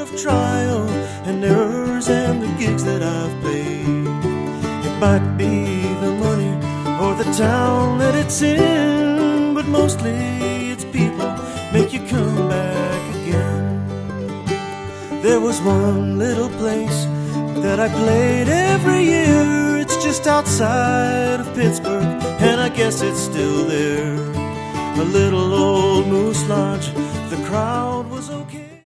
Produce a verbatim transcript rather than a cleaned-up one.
of trial and errors and the gigs that I've played. It might be the money or the town that it's in, but mostly it's people make you come back again. There was one little place that I played every year. It's just outside of Pittsburgh, and I guess it's still there. A little old Moose Lodge, the crowd was okay.